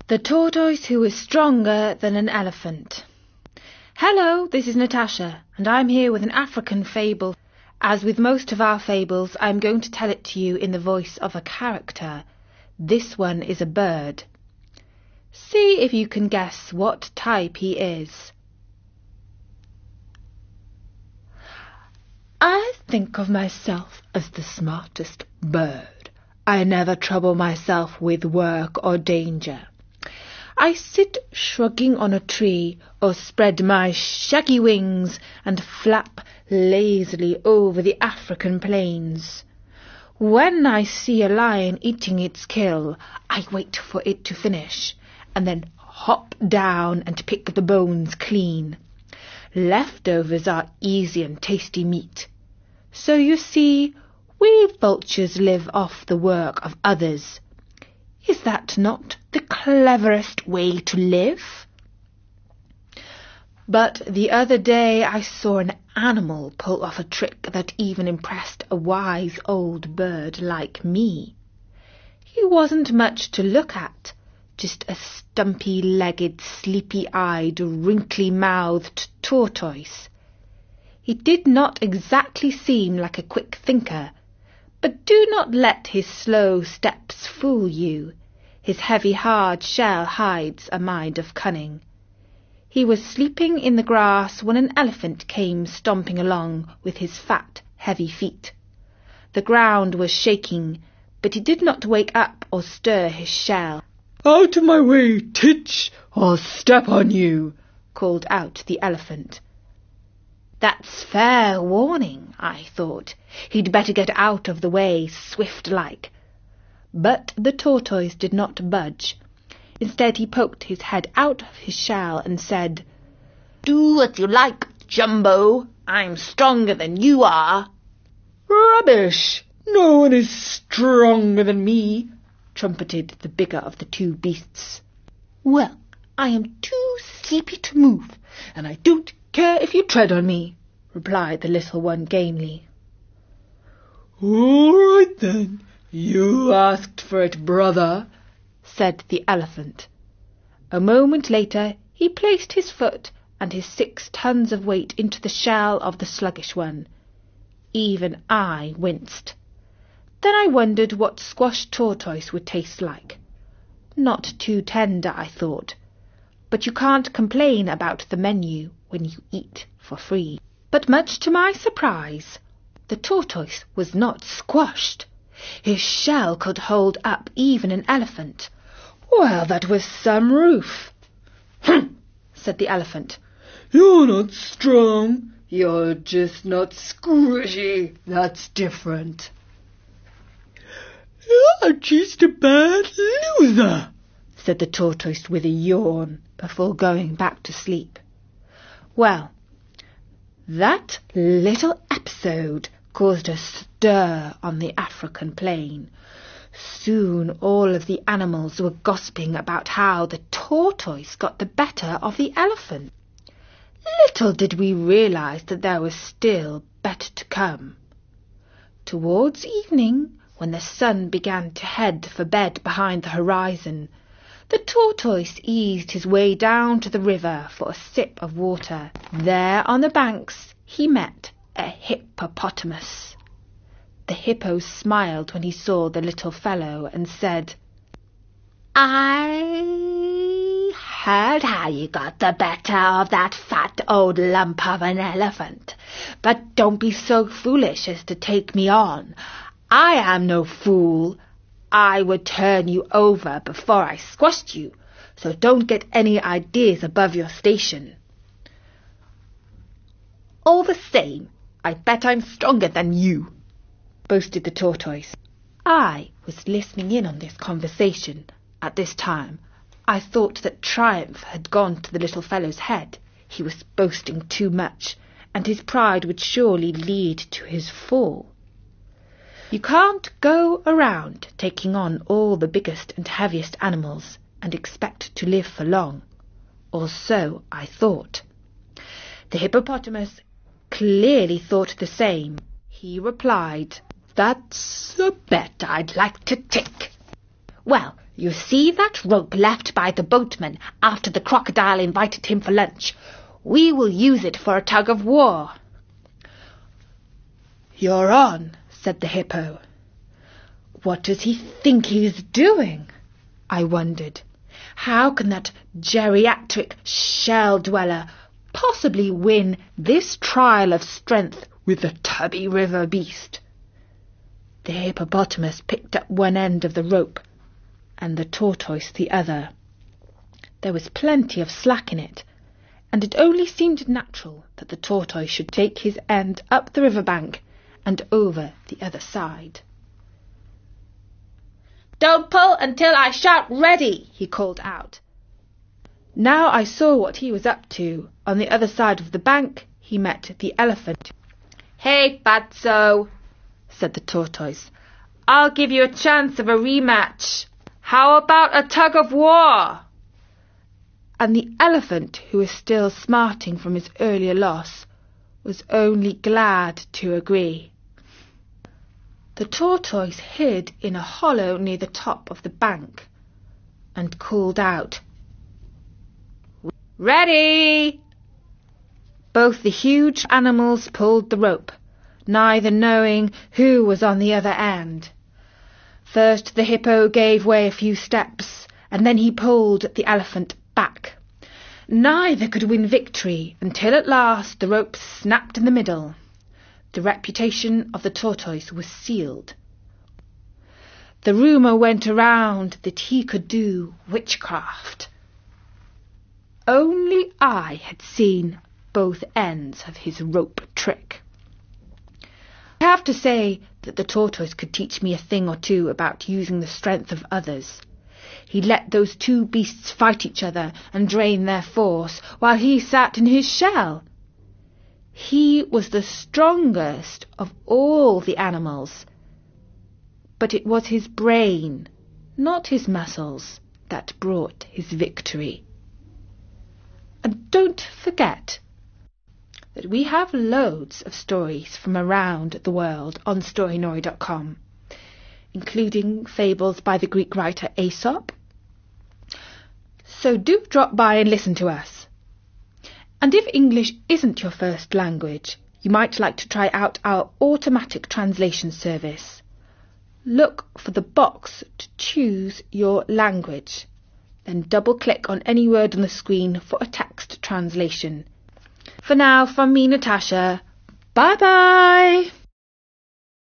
The tortoise who is stronger than an elephant. Hello, this is Natasha, and I'm here with an African fable. As with most of our fables, I'm going to tell it to you in the voice of a character. This one is a bird. See if you can guess what type he is. I think of myself as the smartest bird. I never trouble myself with work or danger. I sit shrugging on a tree, or spread my shaggy wings and flap lazily over the African plains. When I see a lion eating its kill, I wait for it to finish, and then hop down and pick the bones clean. Leftovers are easy and tasty meat. So you see, we vultures live off the work of others. Is that not the cleverest way to live? But the other day I saw an animal pull off a trick that even impressed a wise old bird like me. He wasn't much to look at, just a stumpy-legged, sleepy-eyed, wrinkly-mouthed tortoise. He did not exactly seem like a quick thinker, but do not let his slow steps fool you. His heavy, hard shell hides a mind of cunning. He was sleeping in the grass when an elephant came stomping along with his fat, heavy feet. The ground was shaking, but he did not wake up or stir his shell. "Out of my way, Titch, I'll step on you," called out the elephant. That's fair warning, I thought. He'd better get out of the way, swift-like. But the tortoise did not budge. Instead he poked his head out of his shell and said, "Do what you like, Jumbo. I'm stronger than you are." "Rubbish! No one is stronger than me," trumpeted the bigger of the two beasts. "Well, I am too sleepy to move, and I don't care if you tread on me," replied the little one gamely. "All right then, you asked for it, brother," said the elephant. A moment later he placed his foot and his 6 tons of weight into the shell of the sluggish one. Even I winced. Then I wondered what squashed tortoise would taste like. Not too tender, I thought. But you can't complain about the menu when you eat for free. But much to my surprise, the tortoise was not squashed. His shell could hold up even an elephant. "Well, that was some roof." "Humph," said the elephant. "You're not strong. You're just not squishy. That's different." "You're just a bad loser," said the tortoise with a yawn before going back to sleep. Well, that little episode caused a stir on the African plain. Soon all of the animals were gossiping about how the tortoise got the better of the elephant. Little did we realize that there was still better to come. Towards evening, when the sun began to head for bed behind the horizon, the tortoise eased his way down to the river for a sip of water. There on the banks he met a hippopotamus. The hippo smiled when he saw the little fellow and said, "I heard how you got the better of that fat old lump of an elephant, but don't be so foolish as to take me on. I am no fool. I would turn you over before I squashed you, so don't get any ideas above your station." "All the same, I bet I'm stronger than you," boasted the tortoise. I was listening in on this conversation. At this time, I thought that triumph had gone to the little fellow's head. He was boasting too much, and his pride would surely lead to his fall. You can't go around taking on all the biggest and heaviest animals and expect to live for long. Or so I thought. The hippopotamus clearly thought the same. He replied, "That's a bet I'd like to take." "Well, You see that rope left by the boatman after the crocodile invited him for lunch? We will use it for a tug of war. You're on, said the hippo. What does he think he's doing? I wondered. How can that geriatric shell-dweller possibly win this trial of strength with the tubby river beast? The hippopotamus picked up one end of the rope and the tortoise the other. There was plenty of slack in it, and it only seemed natural that the tortoise should take his end up the river bank and over the other side. Don't pull until I shout ready, he called out. Now I saw what he was up to. On the other side of the bank he met the elephant. Hey, Fatso, said the tortoise. I'll give you a chance of a rematch. How about a tug of war? And the elephant, who was still smarting from his earlier loss, was only glad to agree. The tortoise hid in a hollow near the top of the bank and called out, Ready! Both the huge animals pulled the rope, neither knowing who was on the other end. First the hippo gave way a few steps, and then he pulled the elephant back. Neither could win victory until at last the rope snapped in the middle. The reputation of the tortoise was sealed. The rumour went around that he could do witchcraft. Only I had seen both ends of his rope trick. I have to say that the tortoise could teach me a thing or two about using the strength of others. He let those two beasts fight each other and drain their force while he sat in his shell. He was the strongest of all the animals, but it was his brain, not his muscles, that brought his victory. And don't forget that we have loads of stories from around the world on Storynori.com, including fables by the Greek writer Aesop. So do drop by and listen to us. And if English isn't your first language, you might like to try out our automatic translation service. Look for the box to choose your language. Then double-click on any word on the screen for a text translation. For now, from me, Natasha, bye-bye!